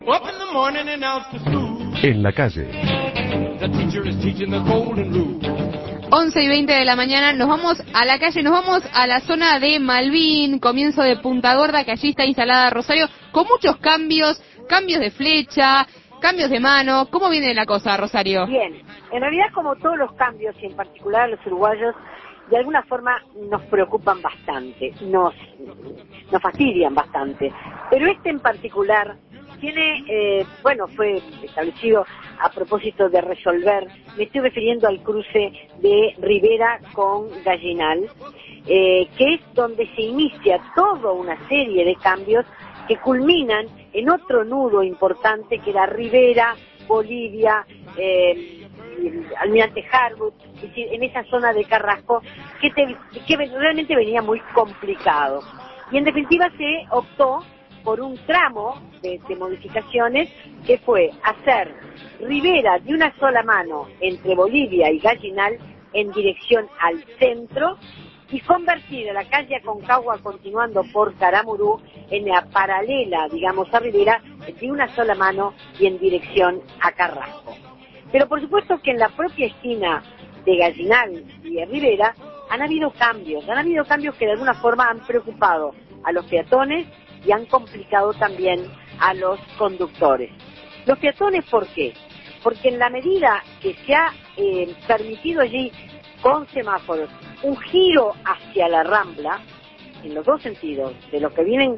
Up in the morning and out to school. En la calle. The teacher is teaching the golden rule. 11:20 de la mañana, nos vamos a la calle, nos vamos a la zona de Malvin, comienzo de Punta Gorda, que allí está instalada Rosario, con muchos cambios de flecha, cambios de mano. ¿Cómo viene la cosa, Rosario? Bien, en realidad como todos los cambios, y en particular los uruguayos, de alguna forma nos preocupan bastante, nos fastidian bastante, pero este en particular tiene, fue establecido a propósito de resolver, me estoy refiriendo al cruce de Rivera con Gallinal, que es donde se inicia toda una serie de cambios que culminan en otro nudo importante que era Rivera, Bolivia, Almirante Harwood, es decir, en esa zona de Carrasco que realmente venía muy complicado. Y en definitiva se optó por un tramo de modificaciones que fue hacer Rivera de una sola mano entre Bolivia y Gallinal en dirección al centro y convertir a la calle Aconcagua continuando por Caramurú en la paralela, digamos, a Rivera de una sola mano y en dirección a Carrasco. Pero por supuesto que en la propia esquina de Gallinal y de Rivera han habido cambios que de alguna forma han preocupado a los peatones y han complicado también a los conductores. Los peatones, ¿por qué? Porque en la medida que se ha permitido allí con semáforos un giro hacia la Rambla, en los dos sentidos, de los que vienen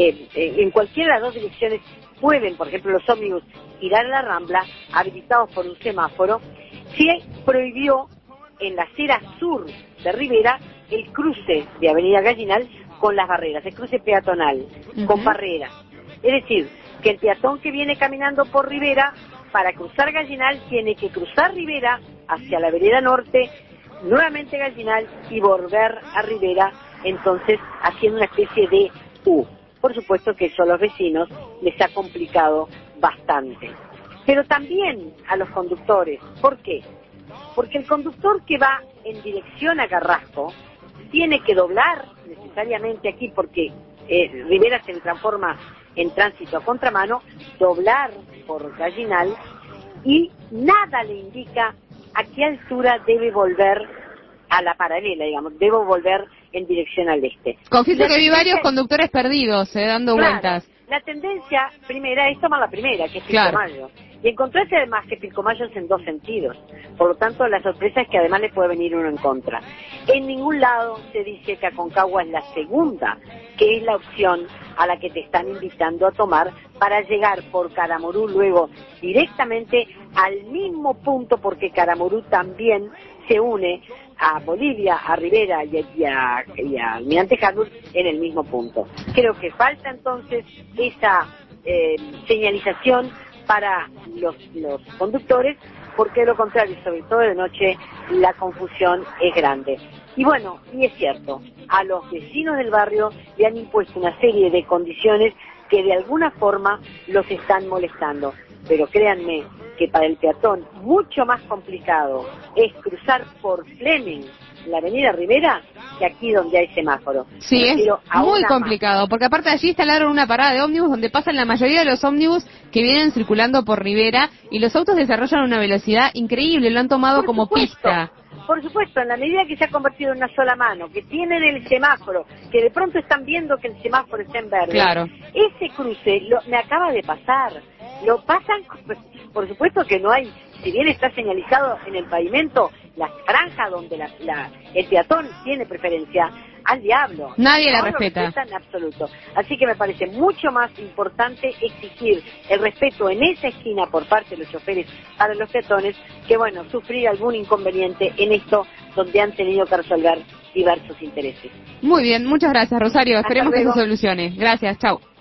en cualquiera de las dos direcciones, pueden, por ejemplo, los ómnibus girar a la Rambla, habilitados por un semáforo, se prohibió en la acera sur de Rivera el cruce de Avenida Gallinal con las barreras, el cruce peatonal, con barreras. Es decir, que el peatón que viene caminando por Rivera, para cruzar Gallinal, tiene que cruzar Rivera hacia la vereda norte, nuevamente Gallinal y volver a Rivera, entonces haciendo una especie de U. Por supuesto que eso a los vecinos les ha complicado bastante. Pero también a los conductores. ¿Por qué? Porque el conductor que va en dirección a Carrasco tiene que doblar necesariamente aquí, porque Rivera se transforma en tránsito a contramano, doblar por Gallinal, y nada le indica a qué altura debe volver a la paralela, digamos, debo volver en dirección al este. Confieso que vi varios conductores perdidos, dando vueltas. La tendencia primera es tomar la primera, que es Pilcomayo, y encontrarse además que Pilcomayo es en dos sentidos. Por lo tanto, la sorpresa es que además le puede venir uno en contra. En ningún lado se dice que Aconcagua es la segunda, que es la opción a la que te están invitando a tomar para llegar por Caramurú luego directamente al mismo punto, porque Caramurú también se une a Bolivia, a Rivera y a Almirante Harwood en el mismo punto. Creo que falta entonces esa señalización para los conductores, porque de lo contrario, sobre todo de noche, la confusión es grande. Y bueno, y es cierto, a los vecinos del barrio le han impuesto una serie de condiciones que de alguna forma los están molestando. Pero créanme que para el peatón mucho más complicado es cruzar por Fleming la avenida Rivera que aquí donde hay semáforo. Sí, es muy complicado, porque aparte allí instalaron una parada de ómnibus donde pasan la mayoría de los ómnibus que vienen circulando por Rivera, y los autos desarrollan una velocidad increíble, lo han tomado como pista. Por supuesto, en la medida que se ha convertido en una sola mano, que tienen el semáforo, que de pronto están viendo que el semáforo está en verde, claro, ese cruce me acaba de pasar, lo pasan, por supuesto que no hay, si bien está señalizado en el pavimento, la franja donde el peatón tiene preferencia, al diablo. Nadie la respeta. En absoluto. Así que me parece mucho más importante exigir el respeto en esa esquina por parte de los choferes para los peatones que, bueno, sufrir algún inconveniente en esto donde han tenido que resolver diversos intereses. Muy bien, muchas gracias, Rosario. Esperemos que se solucione. Gracias, chau.